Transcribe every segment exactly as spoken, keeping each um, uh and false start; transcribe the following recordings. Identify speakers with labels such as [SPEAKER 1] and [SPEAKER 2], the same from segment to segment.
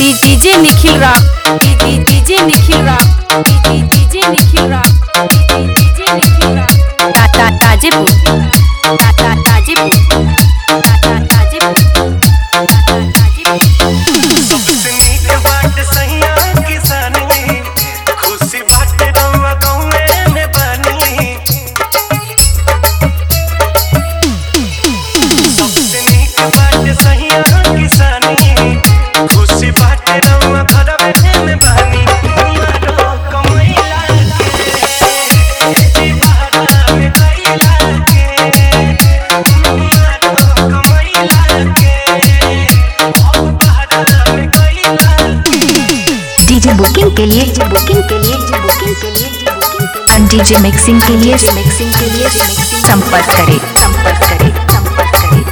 [SPEAKER 1] DJ Nikhil rock DJ Nikhil rock DJ Nikhil rock DJ Nikhil rock Tata Tajepur Tata Tajepur Tata Tajepur
[SPEAKER 2] सबसे नीक बाट सहिया किसानी खुशी बाट रउआ गौवे में बनी। सबसे नीक बाट सहिया किसानी खुशी बाट रउआ घरवे में बनी। मारो कमैला के जी बहरा में कैला के मारो कमैला के अब बहरा में कैला के।
[SPEAKER 3] डीजे बुकिंग के लिए डीजे बुकिंग के लिए डीजे बुकिंग के लिए डीजे मिक्सिंग के लिए मिक्सिंग के लिए संपर्क करें संपर्क करें संपर्क करें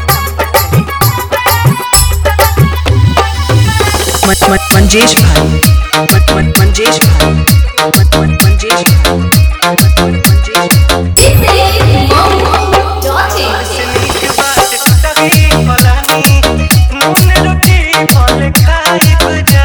[SPEAKER 4] मत मत मंजेश भाई मत मत मंजेश भाई मत मत मंजेश भाई मत मत मंजेश
[SPEAKER 2] नीक बाट कटही फलानी नून रोटी फल खाई बजा।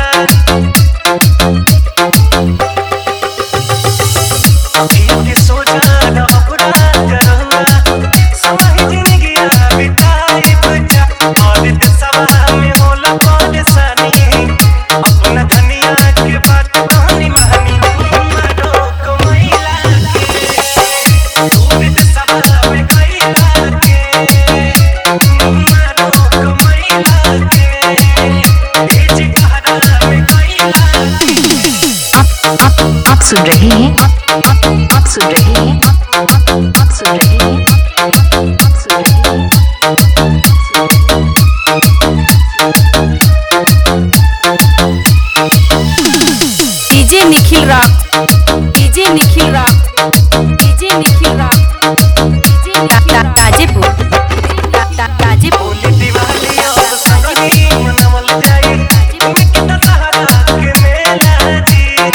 [SPEAKER 2] अखियों के सोचा न अपना करना समय जिंदगी बिताई बजा। और दसवा में होला परेशानी अपना धनिया के बात कहानी मानी। मारो कमैला के दूर दसवा में कैला के मारो कमैला के ए जी बहरा में कैला के।
[SPEAKER 3] आप आप आप सुन रहे हैं आप आप आप सुन रहे हैं आप आप आप सुन रहे हैं आप सुन रहे हैं
[SPEAKER 1] DJ Nikhil rock DJ Nikhil rock DJ Nikhil rock DJ Nikhil Tajepur Tata Tajepur
[SPEAKER 2] Holi Diwali और संगीत मनावल जाए में कितना सहारा के मेला जी।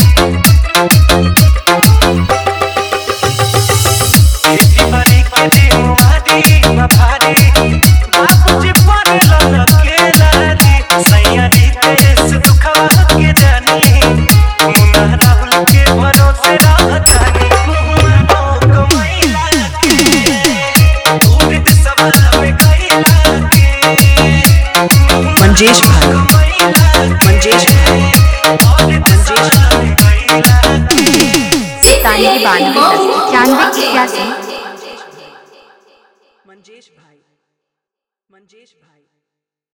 [SPEAKER 2] खेती बाड़ी के दिन वादी भारी बाबूजी पर ललकेला जी। सैया रितेश दुखवा के जानी मुन्ना राहुल के भरोसे रहतानी। मारो कमैला के दूर दसवा में कैला के
[SPEAKER 4] मंजेश भाई मंजेश भाई
[SPEAKER 3] सतानवे बानवे इक्यानवे इक्यासी
[SPEAKER 4] मंजेश भाई मंजेश भाई